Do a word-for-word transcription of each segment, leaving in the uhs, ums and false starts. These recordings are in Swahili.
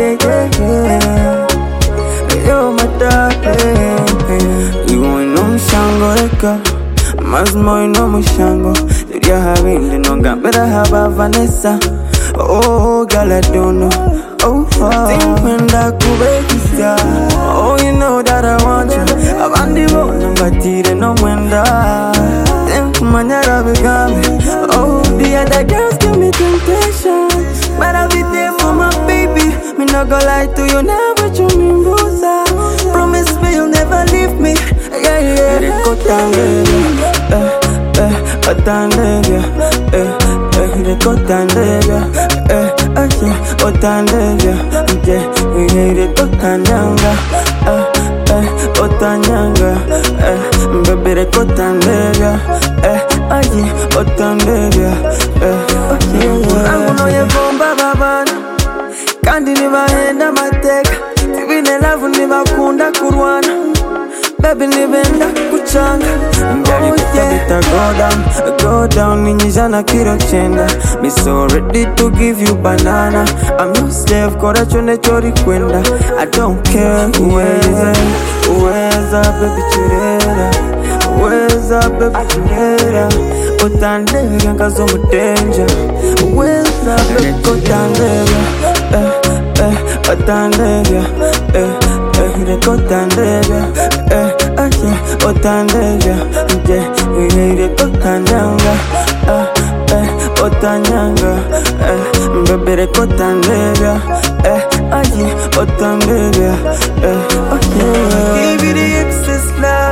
yeah, yeah, yeah. You're my darling. You ain't no shango reka, mazmo ino mushango. Did you have in no gambera have Vanessa? Oh, girl, I don't know. Oh, oh. Think when that kubekisa. Oh, you know that I want you. Abandi bo nambatire no mwenda. Think manyara begame. Oh, the other girls give me temptation, but I'll be there for my baby. Me not gonna lie to you, never choose me bruiser. Promise me you'll never leave me. Yeah, yeah. Reko tangevya, eh, eh, otangevya, eh, eh, reko tangevya, eh. Oye, otandevya, yeah, yeah, reko tanyanga, eh, eh, otanyanga, eh, baby reko tandevya, eh, oye, otandevya, eh, oye. Angu no ye bomba babana, kandi nibahenda mateka, tibine lavu nibakunda kurwana. Baby nibenda kuchanga. Girl, you better go down, go down. Ninjana kiro chenda. Me so ready to give you banana. I'm your slave, kora chone chori kwenda. I don't care. Uweza, uweza, baby churera. Uweza, baby churera. Otandega kazo mudenja. Uweza, baby kotandega. Eh, eh, otandega. Eh, eh, reko tandega. Eh, oye, otandega, yeah, yeah, reko tanyanga, eh, eh, otanyanga, eh, baby reko tandega, eh, oye, otandega, eh, oye. Give you the excess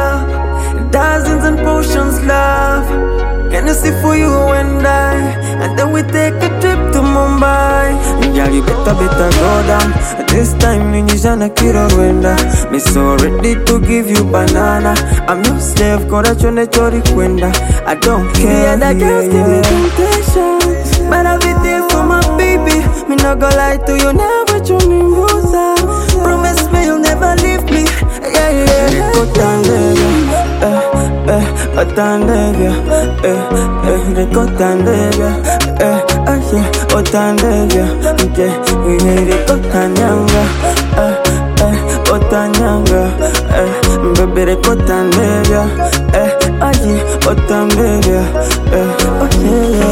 love, dozens and potions love. Can you see for you and I, and then we take a trip to Mumbai. Girl, you better, better go down. This time, ninjana kiro wenda. Me so ready to give you banana. I'm your slave, kora chone chori kwenda. I don't care. The other girls give me temptation, but I'll be there for my baby. Me not gonna lie to you, never choose me bruiser. Promise me you'll never leave me. Yeah, yeah. Reko tandega, eh, eh, otandega, eh, eh, reko tandega, eh, oye, otandega, yeah, yeah, reko tanyanga, eh, eh, otanyanga, eh, baby reko tandega, eh, oye, otandega, eh, oye.